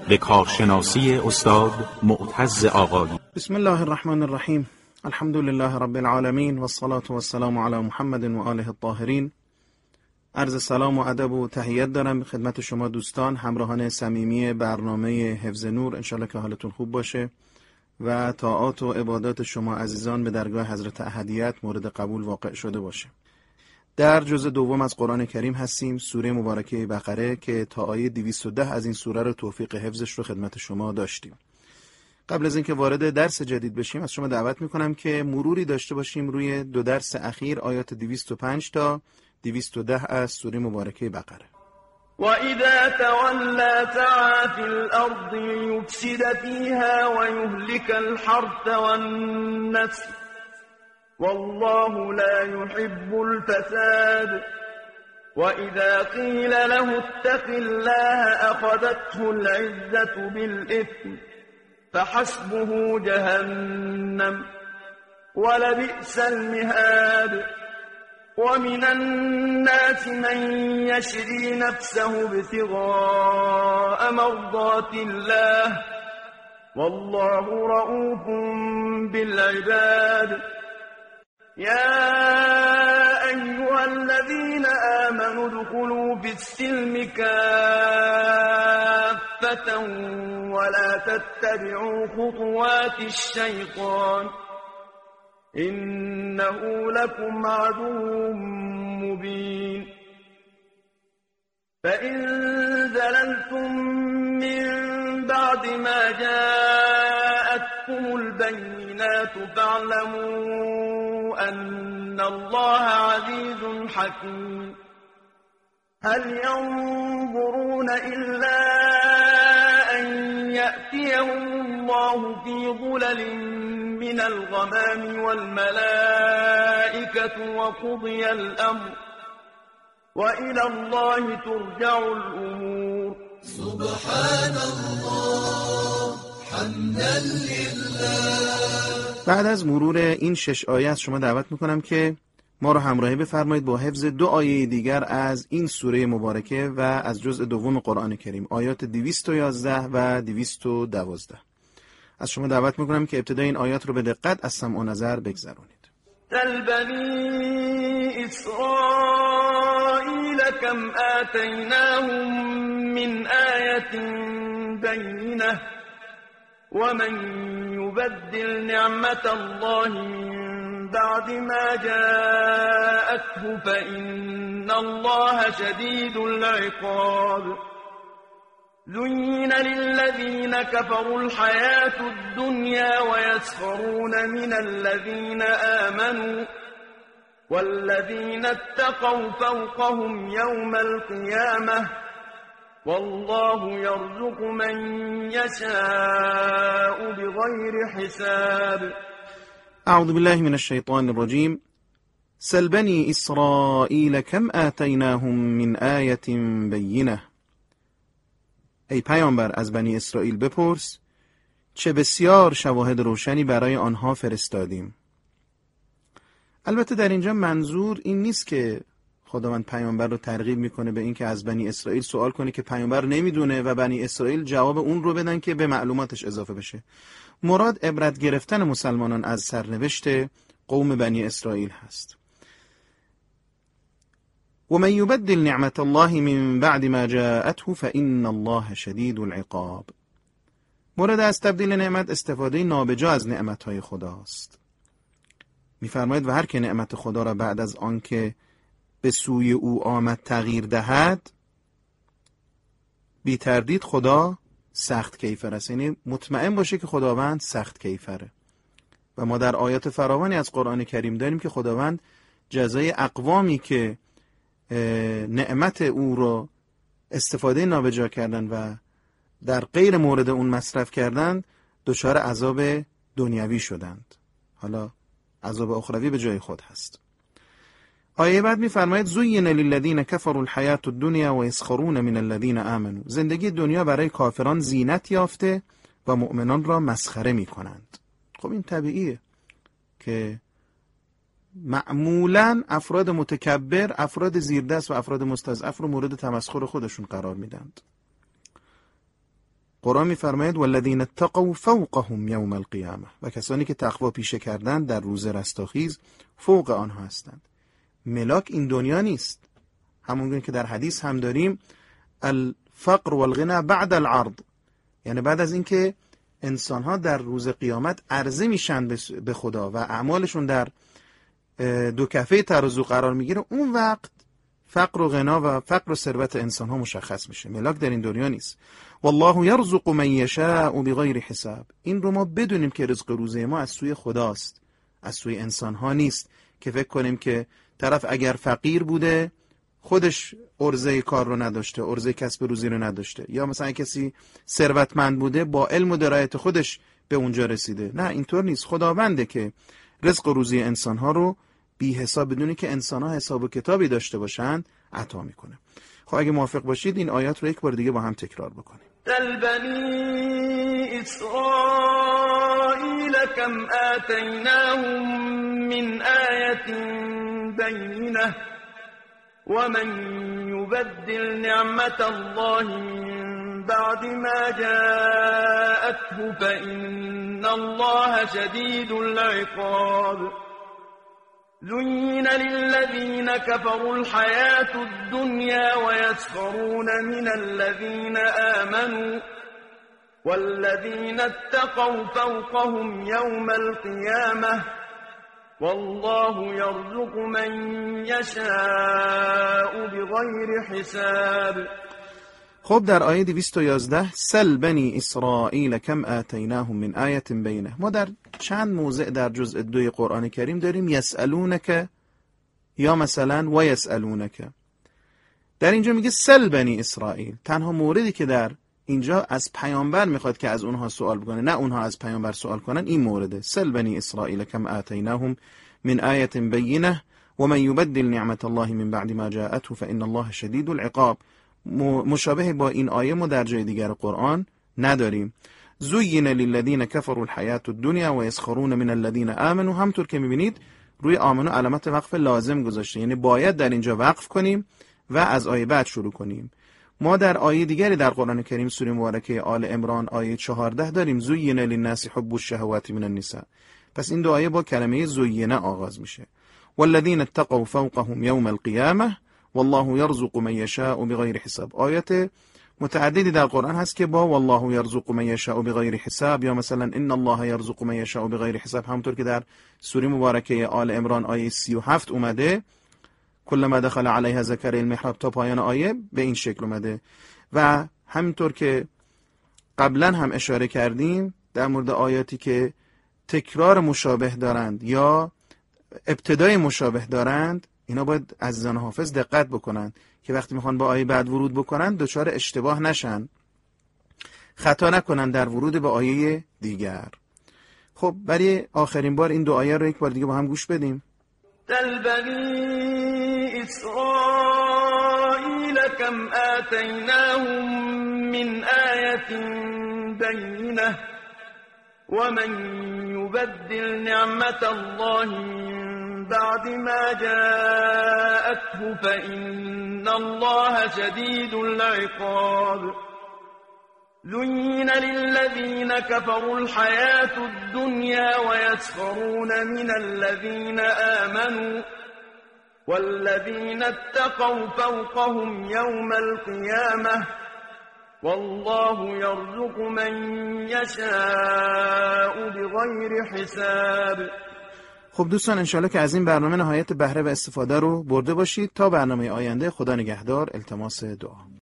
به کارشناسی استاد معتز آقایی. بسم الله الرحمن الرحیم. الحمد لله رب العالمین و الصلاة و السلام علی محمد و آله الطاهرین. عرض سلام و ادب و تحیت دارم خدمت شما دوستان همراهان صمیمی برنامه حفظ نور. انشالله که حالتون خوب باشه و طاعات و عبادات شما عزیزان به درگاه حضرت احدیت مورد قبول واقع شده باشه. در جزء دوم از قرآن کریم هستیم، سوره مبارکه بقره که تا آیه 210 از این سوره رو توفیق حفظش رو خدمت شما داشتیم. قبل از اینکه وارد درس جدید بشیم از شما دعوت میکنم که مروری داشته باشیم روی دو درس اخیر، آیات 205 تا 210 از سوره مبارکه بقره. وَإِذَا تَوَلَّى سَعَىٰ فِي الْأَرْضِ لِيُفْسِدَ فِيهَا وَيُهْلِكَ الْحَرْثَ وَالنَّسْلَ وَاللَّهُ لَا يُحِبُّ الْفَسَادَ وَإِذَا قِيلَ لَهُ اتَّقِ اللَّهَ أَخَذَتْهُ الْعِزَّةُ بِالْإِثْمِ فَحَسْبُهُ جَهَنَّمُ وَلَبِئْسَ الْمِهَادُ وَمِنَ النَّاسِ مَن يَشْرِي نَفْسَهُ ابْتِغَاءَ مَرْضَاتِ اللَّهِ وَاللَّهُ رَءُوفٌ بِالْعِبَادِ يَا أَيُّهَا الَّذِينَ آمَنُوا ادْخُلُوا فِي السِّلْمِ كَافَّةً وَلَا تَتَّبِعُوا خُطُوَاتِ الشَّيْطَانِ إِنَّهُ لَكُمْ عَدُوٌّ مُّبِينٌ فَإِن زَلَلْتُم مِّن بَعْدِ مَا جَاءَتْكُمُ الْبَيِّنَاتُ فَاعْلَمُوا أَنَّ اللَّهَ عَزِيزٌ حَكِيمٌ هَلْ يَنظُرُونَ إِلَّا أَن يَأْتِيَهُمُ اللَّهُ فِي ظُلَلٍ مِّنَ الْغَمَامِ وَالْمَلَائِكَةُ وَقُضِيَ الْأَمْرُ وَإِلَى اللَّهِ تُرْجَعُ الْأُمُورُ سبحان الله حمدا لله. بعد از مرور این 6 آیه از شما دعوت میکنم که ما رو همراهی بفرمایید با حفظ 2 آیه دیگر از این سوره مبارکه و از جزء دوم قرآن کریم، آیات 211 و 212. از شما دعوت میکنم که ابتدای این آیات رو به دقت از سمع و نظر بگذرونید. سل بنی اسرائیل کم آتیناهم من آیة بینة ومن یبدل نعمت الله من بعد ما جاءته فإن الله شدید العقاب زين للذين كفروا الحياة الدنيا ويسخرون من الذين آمنوا والذين اتقوا فوقهم يوم القيامة والله يرزق من يشاء بغير حساب. اعوذ بالله من الشيطان الرجيم. سل بني إسرائيل كم آتيناهم من آية بينة. ای پیامبر از بنی اسرائیل بپرس چه بسیار شواهد روشنی برای آنها فرستادیم. البته در اینجا منظور این نیست که خداوند پیامبر رو ترغیب میکنه به این که از بنی اسرائیل سوال کنه که پیامبر نمیدونه و بنی اسرائیل جواب اون رو بدن که به معلوماتش اضافه بشه. مراد عبرت گرفتن مسلمانان از سرنوشت قوم بنی اسرائیل هست. ومن يبدل نعمت الله من بعد ما جاءته فإن الله شدید العقاب. مورد از تبدیل نعمت استفاده نابجا از نعمتهای خداست. می‌فرماید و هر که نعمت خدا را بعد از آنکه به سوی او آمد تغییر دهد بی تردید خدا سخت کیفر است. یعنی مطمئن باشه که خداوند سخت کیفره. و ما در آیات فراوانی از قرآن کریم داریم که خداوند جزای اقوامی که نعمت او رو استفاده نابجا کردن و در غیر مورد اون مصرف کردن دچار عذاب دنیوی شدند. حالا عذاب اخروی به جای خود هست. آیه بعد می‌فرماید زین للذین کفروا الحیاة الدنیا و یسخرون من الذین آمنوا. زندگی دنیا برای کافران زینت یافته و مؤمنان را مسخره می‌کنند. خب این طبیعیه که معمولاً افراد متکبر، افراد زیردست و افراد مستضعف رو مورد تمسخر خودشون قرار میدند. قرآن می‌فرماید والذین اتقوا فوقهم یوم القیامه، و کسانی که تقوا پیشه کردند در روز رستاخیز فوق آنها هستند. ملاک این دنیا نیست، همونگونه که در حدیث هم داریم الفقر والغنى بعد العرض، یعنی بعد از اینکه انسان‌ها در روز قیامت عرضه میشن به خدا و اعمالشون در دو کفه ترازو قرار میگیره، اون وقت فقر و غنا و فقر و ثروت انسان‌ها مشخص میشه. ملاک در این دنیا نیست. والله یرزق من یشاء بغیر حساب. این رو ما بدونیم که رزق روزه ما از سوی خداست، از سوی انسان‌ها نیست که فکر کنیم که طرف اگر فقیر بوده خودش عرضه کار رو نداشته، عرضه کسب روزی رو نداشته، یا مثلا کسی ثروتمند بوده با علم و درایت خودش به اونجا رسیده. نه، اینطور نیست. خداونده که رزق و روزی انسان‌ها رو بی حساب بدونی که انسان‌ها حساب و کتابی داشته باشند عطا میکنه. خب اگه موافق باشید این آیات رو یک بار دیگه با هم تکرار بکنیم. بنی اسرائیل کم آتیناهم من آیت بینه ومن یبدل نعمت الله من بعد ما جاءته فإن الله شدید العقاب. زين للذين كفروا الحياة الدنيا ويسخرون من الذين آمنوا والذين اتقوا فوقهم يوم القيامة والله يرزق من يشاء بغير حساب. خب در آیه 211 سل بنی اسرائیل کم آتیناهم من آیت بینه، ما در چند موضع در جزء 2 قرآن کریم داریم یسألونک یا مثلا و یسألونک. در اینجا میگه سل بنی اسرائیل، تنها موردی که در اینجا از پیامبر میخواد که از اونها سوال بکنه، نه اونها از پیامبر سوال کنن، این مورده. سل بنی اسرائیل کم آتیناهم من آیت بینه و من یبدل نعمت الله من بعد ما جاءته فإن الله شدید العقاب. مشابه با این آیه ما در جای دیگر قرآن نداریم. زین للذین کفروا الحیاة الدنیا و یسخرون من الذین آمنوا، همطور که میبینید روی آمنو علامت وقف لازم گذاشته، یعنی باید در اینجا وقف کنیم و از آیه بعد شروع کنیم. ما در آیه دیگری در قرآن کریم سوره مبارکه آل عمران آیه 14 داریم زین للناس حب الشهوات من النساء. پس این دو آیه با کلمه زینه آغاز میشه. والذین اتقوا فوقهم یوم القیامه والله یرزق من یشاء بغیر حساب. آیات متعددی در قرآن هست که با والله یرزق من یشاء بغیر حساب یا مثلا ان الله یرزق من یشاء بغیر حساب، همونطور که در سوره مبارکه آل عمران آیه 37 اومده کلما دخل علیها زکریا المحراب تا پایان آیه به این شکل اومده. و همینطور که قبلا هم اشاره کردیم در مورد آیاتی که تکرار مشابه دارند یا ابتدای مشابه دارند، اینا باید عزیزان حافظ دقت بکنن که وقتی میخوان با آیه بعد ورود بکنن دچار اشتباه نشن، خطا نکنن در ورود به آیه دیگر. خب برای آخرین بار این دو آیه رو یک بار دیگه با هم گوش بدیم. تل بنی اسرائیل کم آتیناهم من آیت بینه ومن یبدل نعمت الله من بعد ما جاءته فإن الله شدید العقاب. زين للذين كفروا الحياة الدنيا ويسخرون من الذين آمنوا والذين اتقوا فوقهم يوم القيامة والله يرزق من يشاء بغير حساب. خب دوستان انشالله که از این برنامه نهایت بهره و استفاده رو برده باشید. تا برنامه آینده، خدا نگهدار. التماس دعا.